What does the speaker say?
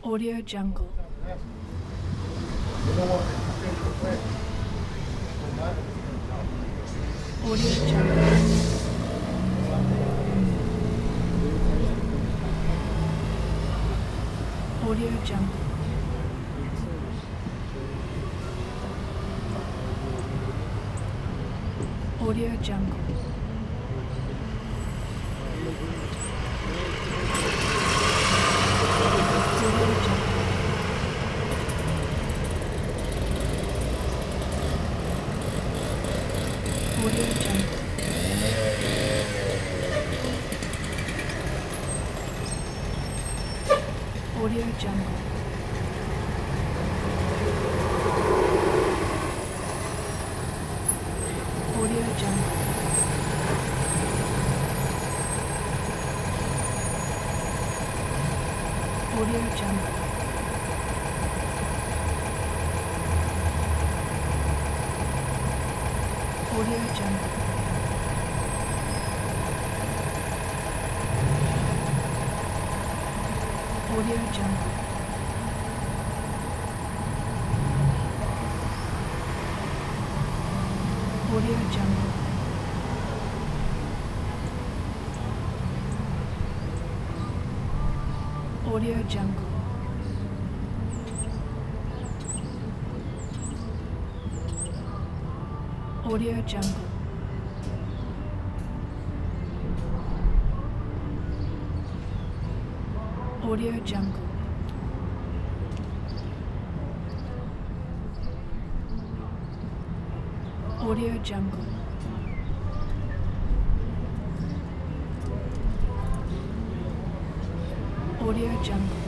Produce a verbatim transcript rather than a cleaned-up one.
Audio Jungle. Audio Jungle. Audio Jungle. Audio Jungle. Audio Jungle. Audio Jungle. Audio Jungle. Audio Jungle. Audio Jungle. Audio Jungle. Audio Jungle. Audio Jungle. Audio Jungle. Audio Jungle. Audio Jungle. Audio Jungle.